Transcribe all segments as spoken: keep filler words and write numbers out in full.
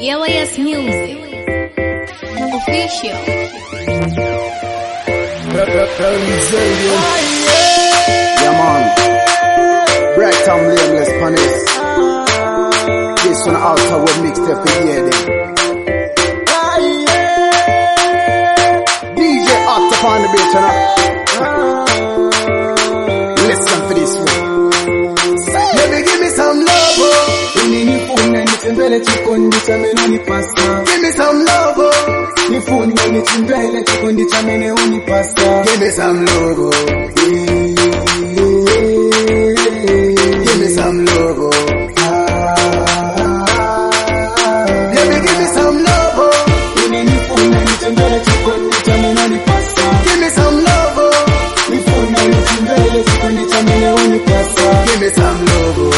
Yawayas Music Official. Yeah man, Bright Tom Blameless Panis. This one also with mixtape for the year then. D J Octa upon the beat, you know. Listen for this one. Baby, give me some love, oh. Ini nifuna nitembele chikondi cha mene unipasa. Give me some love, oh. Nifuna nitembele chikondi cha mene unipasa. Give me some love, oh. Give me some love, oh. Baby, give me some love, oh. Ini nifuna nitembele chikondi cha mene unipasa. Give me some love, oh. Nifuna nitembele chikondi cha mene unipasa. Give me some love, oh.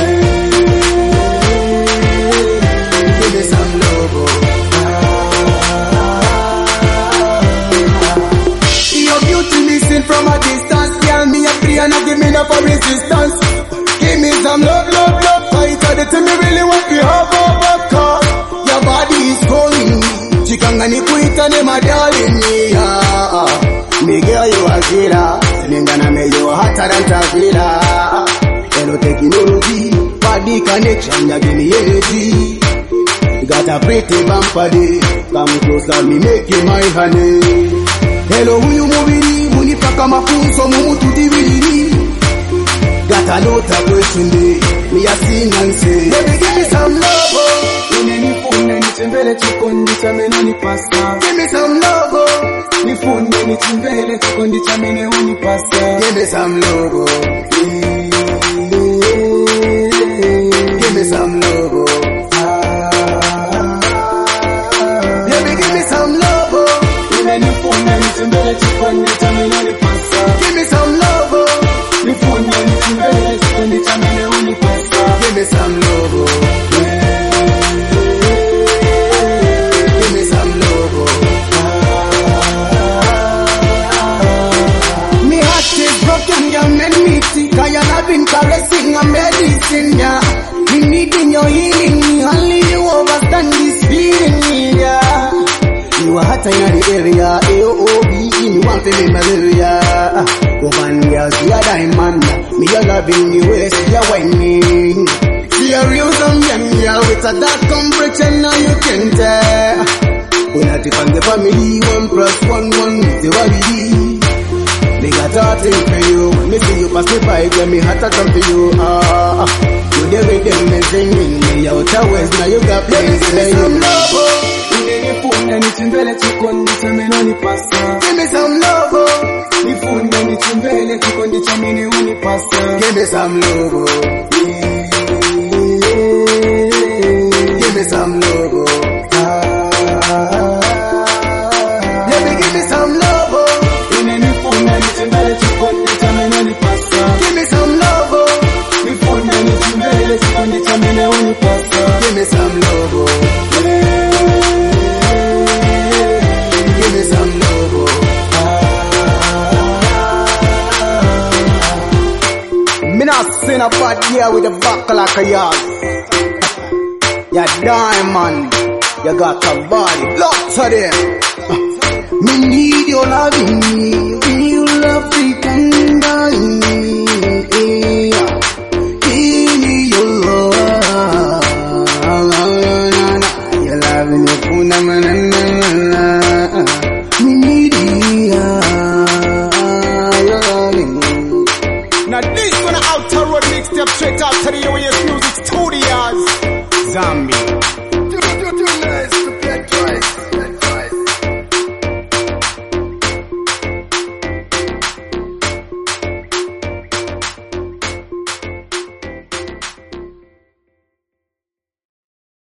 Give me some love, oh. Your beauty missing from a distance. Girl, me a free and I give me no for resistance. Give me some love, love, love. Fight all the time me really want to have over. Cause your body is calling me. Chikangani kuita ne my darling, yeah. Me girl, you a killer. Ningana me you hotter than Tavila. Hello technology, body connection, you give me energy. You got a pretty bumper day. Come close, let me make you my honey. Hello, who you moving? Munipaka mafunzo mumutu divini. Got a lot of question day. Me a sing and say, baby, give me some love, oh. Ini nifuna nitembele chikondi cha mene unipasa. Give me some love, oh. Nifuna nitembele chikondi cha mene unipasa. Give me some love, oh. Give me some love, oh. Baby, give me some love, oh. Ini nifuna nitembele chikondi cha mene unipasa. Give me some love, oh. Nifuna nitembele chikondi cha mene unipasa. Give me some love, oh. Give me some love, oh. Me heart is broken, you made me sick. I have been caressing a medicine, yeah. Me needing your healing, me only you understand this feeling, yeah. You are hot in the area, A O B, you want to be malaria. Woman, girls, you are diamond. Me a loving you, see you whining. See a real some young girl with a dark complexion, now you can tell. When I take on the family, one plus one, one is the family. They got nothing for you. Me see you pass me by, get me hot to come to you. Ah, you there with them and singing me out of west, now you got place to lay some love, oh. Nifuna nitembele chikondi cha mene unipasa. Give me some love, oh. Nifuna nitembele chikondi cha mene unipasa. Give me some love, oh. Give me some love, oh. Baby, give me some love, oh. Ini nifuna nitembele chikondi cha mene unipasa. Give me some love, oh. Nifuna nitembele chikondi cha mene unipasa. Give me some love, oh. Give me some love, oh. Me not seen a bad year with a back like a yard. You diamond, you got a body, lots of them. Me need your loving, real love to tender. Give me your love, your loving your phone, me need your loving. Now this one out to road mixtape straight out to the Yawayas Music Studios. Zombie.